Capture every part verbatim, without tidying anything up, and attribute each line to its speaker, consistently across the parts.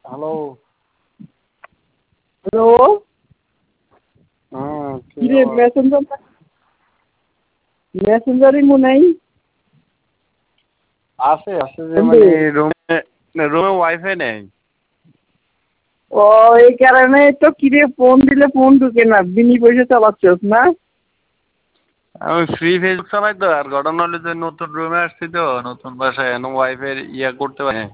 Speaker 1: Hello.
Speaker 2: Hello.
Speaker 1: হুম, কি
Speaker 2: কিরে
Speaker 1: খবর?
Speaker 2: মেসেঞ্জার মেসেঞ্জারই মনে নাই।
Speaker 1: আছে আছে যে
Speaker 2: বন্ধু,
Speaker 1: মানে রুমে রুমে ওয়াইফাই নেই।
Speaker 2: ও এই কারণে তো কিরে ফোন দিলে ফোন ঢুকে না, বিনি পয়সা চালাচ্ছস না?
Speaker 1: আমি ফ্রি ফেসবুক চালাই তো, আর ঘটনা হলো যে নতুন রুমে আসছি তো, নতুন বাসায় এখন ওয়াইফাই ইয়া করতে পারি।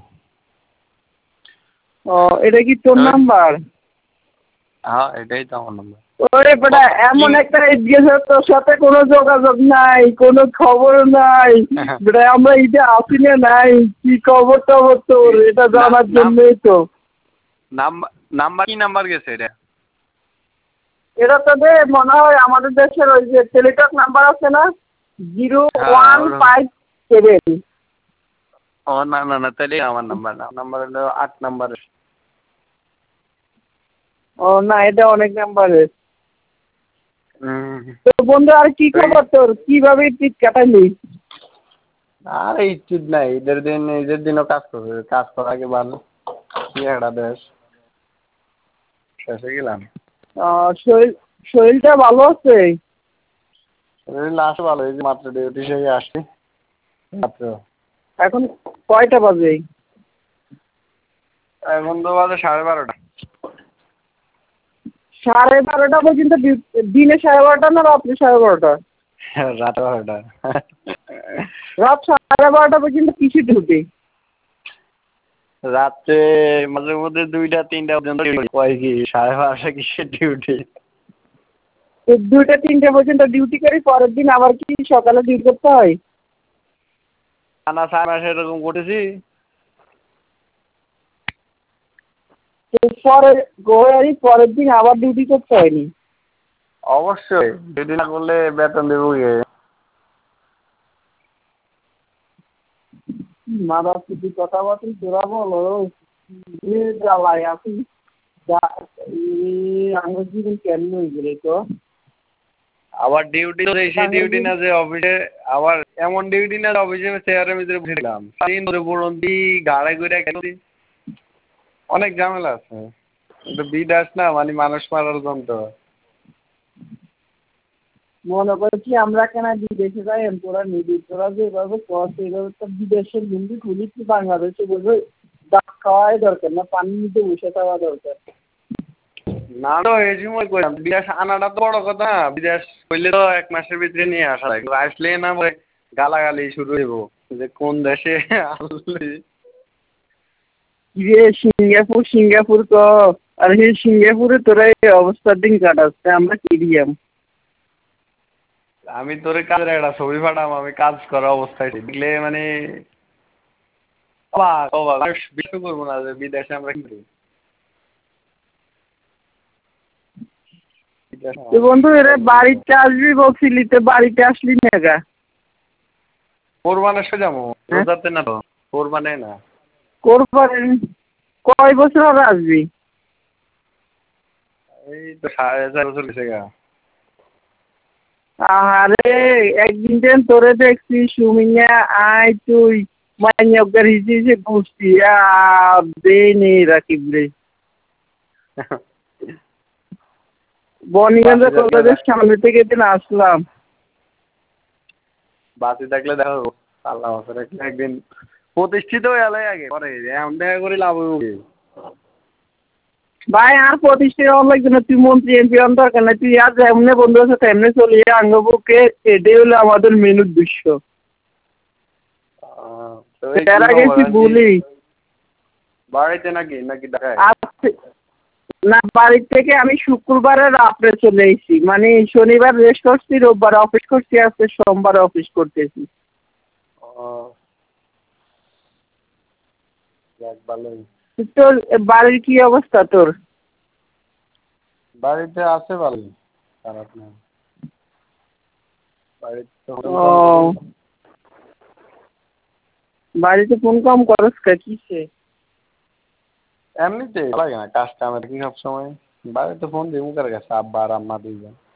Speaker 2: ও এটা কি তোর
Speaker 1: ওই,
Speaker 2: নাম্বার?
Speaker 1: হ্যাঁ এটাই তো আমার নাম্বার।
Speaker 2: ওরে বেটা,
Speaker 1: কি
Speaker 2: এমন একটা গেছে তোর সাথে কোনো যোগাযোগ নাই, কোনো খবর নাই। বেটা আমরা ঈদে আসি না নাই, কি খবর টবর তোর এটা
Speaker 1: না
Speaker 2: জানার
Speaker 1: নাম
Speaker 2: জন্যই তো।
Speaker 1: নাম্বার নাম্বার কি নাম্বার গেছে এটা?
Speaker 2: এটা তোদের মনে হয় আমাদের দেশের ওই যে টেলিটক নাম্বার আছে না, জিরো
Speaker 1: হ্যাঁ
Speaker 2: ওয়ান
Speaker 1: ওরকম।
Speaker 2: Five seven.
Speaker 1: ও না না না, তাহলে আমার নাম্বার না, নাম্বার হলো আট নাম্বার।
Speaker 2: ও না, এটা অনেক নাম্বারের।
Speaker 1: হুম।
Speaker 2: তো বন্ধু আর কি
Speaker 1: ওই,
Speaker 2: খবর তোর, কিভাবে ঈদ কাটালি?
Speaker 1: আর ঈদ নাই, ঈদের দিন ঈদের দিনও কাজ করবে, কাজ করা আগে ভালো। কি একটা দেশ শেষে গেলাম।
Speaker 2: আহ, শরীর শরীরটা ভালো আছে?
Speaker 1: লাস্ট ভালো, এই যে মাত্র ডিউটি থেকে আসছি মাত্র।
Speaker 2: এখন কয়টা বাজে?
Speaker 1: এখন তো বাজে সাড়ে বারোটা।
Speaker 2: সাড়ে বারোটা পর্যন্ত ডিউ- দিনে সাড়ে বারোটা না রাত্রি সাড়ে বারোটা?
Speaker 1: রাত বারোটা।
Speaker 2: রাত সাড়ে বারোটা পর্যন্ত কিসে ডিউটি?
Speaker 1: রাত্রে মাঝে মধ্যে দুইটা তিনটা পর্যন্ত কয় কি সাড়ে বারোটা কিসের ডিউটি।
Speaker 2: তো দুইটা তিনটা পর্যন্ত ডিউটি করি, পরের দিন আবার কি সকালে ডিউটি করতে হয়?
Speaker 1: টানা ছয় মাস এরকম করেছি।
Speaker 2: তো পরে গোয়ারি পরের দিন আবার ডিউটি করতে হয়নি?
Speaker 1: অবশ্যই ডিউটি না করলে বেতন দেবো কে?
Speaker 2: মাদার যদি কথা বার্তা তোরা বলো, এ জ্বালায় আছি। আমার জীবন কেমন হয়ে গেলে তো।
Speaker 1: আবার ডিউটি তো সেই ডিউটি না যে অফিসে, আবার এমন ডিউটি না যে অফিসে চেয়ারের ভিতরে বসে দিলাম দিন ধরে পড়ন্তি গাড়ে করে খেলছি। অনেক ঝামেলা আছে। কিন্তু বিদেশ না মানে মানুষ মারার যন্ত্র।
Speaker 2: মনে করছি আমরা কেন বিদেশে যাই, তোরা নিবি, তোরা যেভাবে কর সেইভাবে তো বিদেশের হিন্দি খুলিছি, বাংলাদেশে বলবে ডাক খাওয়াই দরকার না, পানি নিতে বসে খাওয়া দরকার।
Speaker 1: না তো এই সময় কইলাম বিদেশ আনাটা তো বড় কথা না, বিদেশ করলে তো এক মাসের ভিতরে নিয়ে আসা যায়, আসলে না পরে গালাগালি শুরু হইব যে কোন দেশে আসলি।
Speaker 2: কিরে সিঙ্গাপুর সিঙ্গাপুর ক, আর সেই সিঙ্গাপুরে তোরা এই অবস্থার দিন কাটাচ্ছে, আমরা কিরিয়াম।
Speaker 1: আমি তোরে কাজের একটা ছবি পাঠাম, আমি কাজ করা অবস্থায় দেখলে মানে অবাক অবাক, আমি বিশ্বাস করবো না যে বিদেশে আমরা কি করি। বিদেশে
Speaker 2: তো
Speaker 1: মানুষ
Speaker 2: বন্ধু এরা
Speaker 1: মারার জন্য।
Speaker 2: বাড়িতে আসবি বলছিলি, তো বাড়িতে আসলি না গা?
Speaker 1: কোরবান এসে যাবো
Speaker 2: হ্যাঁ,
Speaker 1: রোজাতে না তো, কোরবানে না।
Speaker 2: কোরবানি কয় বছর হবে আসবি?
Speaker 1: এই তো সাড়ে চার বছর গেছে গা।
Speaker 2: আরে একদিন দিন তোরে দেখছি সুমিয়া, আয় তুই মাইনগর হিসেবে ঘুরছি, আর দে নেই রাকিব রে। বনিগঞ্জ
Speaker 1: বাসে থাকলে
Speaker 2: কলেজের সামনে থেকে দিন আসলাম।
Speaker 1: বাসে থাকলে দেখা যাবো। আল্লাহ বাসে থাকলে একদিন প্রতিষ্ঠিত হয়ে এলাই আগে পরে এমন দেখা করে লাভ হইব।
Speaker 2: ভাই আর প্রতিষ্ঠা হওয়ার লাগবে না, তুই মন্ত্রী এমপি হওয়ার দরকার নাই, তুই আর এমনি বন্ধু আছে তেমনি চলিয়ে আঙ্গবুকে, এটাই হলো আমাদের মেন উদ্দেশ্য।
Speaker 1: আহ, তো এই কি
Speaker 2: এর আগে
Speaker 1: খবর
Speaker 2: তুই
Speaker 1: আর কি?
Speaker 2: বলি
Speaker 1: বাড়িতে নাকি নাকি ঢাকায়?
Speaker 2: আজ না, বাড়ি থেকে আমি শুক্রবারে রাত্রে চলে এসেছি, মানে শনিবার রেস্ট করছি, রোববার অফিস করছি, আজকে সোমবার অফিস করতেছি।
Speaker 1: ও, যাক ভালোই।
Speaker 2: তোর বাড়ির কি অবস্থা তোর?
Speaker 1: বাড়িতে আছে ভালোই, খারাপ না। বাড়িতে তো ফোন
Speaker 2: ও,
Speaker 1: টোন করি।
Speaker 2: বাড়িতে ফোন কম করস কা, কিসে?
Speaker 1: এমনিতে ভালো লাগে না কাজ কামের কি সব সময়। বাড়িতে ফোন দিই মুখের কাছে, আব্বা আর আম্মা দুইজন।